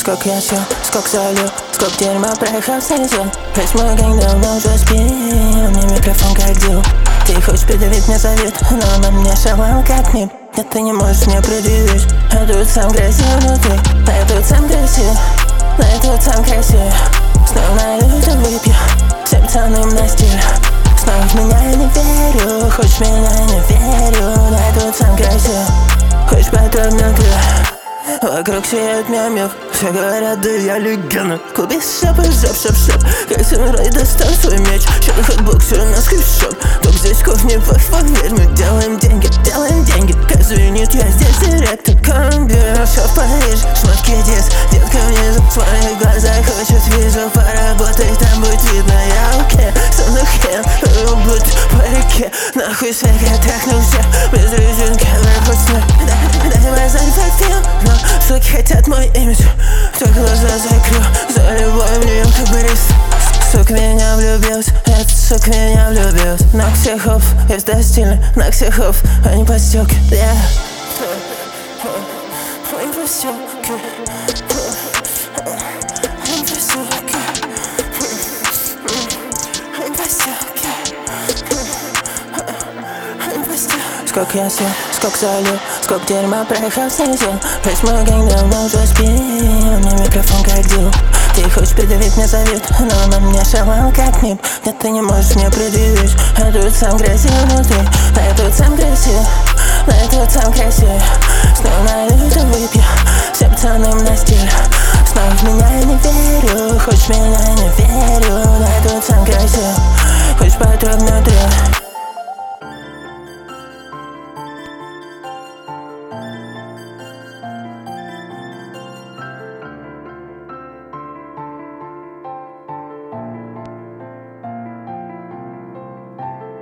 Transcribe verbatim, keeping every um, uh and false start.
Сколько я сел, сколько залил, сколько дерьма проехал снизу. Весь мой гэнг давно уже спит, мне микрофон как дил. Ты хочешь предъявить мне завет, но на мне шалом как мим. Нет, ты не можешь мне предъявить, а тут сам красив внутри. А тут сам красив, а тут сам красив. Снова налью, то выпью, все пацаны на стиль. Снова в меня я не верю, хочешь меня я не верю. А тут сам красив, хочешь потом внутри. Вокруг сияют мемов, все говорят, да я легенда. В клубе шап и шап, шап, шап. Как самурай достал свой меч, щелк хэтбоксер на скрипшоп. Только здесь кофе, поверь, мы делаем деньги, делаем деньги. Каждый юнит я здесь директор, комбер. Все в Париж, шмотки дис, детка внизу. В своих глазах хочет вижу, поработай, там будет видно. Я окей, со мной хрен, робот по реке. Нахуй свет, я трахну всех, без резинки, вверху снег. Дай базарь фактил, но суки хотят мой имидж. Только глаза закрыл, за любой в Нью-Йорке Борис. Сука меня влюбился, этот сука меня влюбился. На ксихов, я стильный, на ксихов, а не подстёлки. Yeah. Они подстёлки, они подстёлки, они подстёлки, они подстёлки. Сколько я сел, сколько залил, сколько дерьма проехал снизу. Весь мой гэнг давно уже спит, мне микрофон как дил. Ты хочешь предъявить мне завет, но на мне шалом как мим. Нет, ты не можешь мне предъявить, а тут сам красив внутри. А тут сам красив, а тут сам красив. Снова налью, то выпью, все пацаны на стиль. Снова в меня я не верю, хочешь меня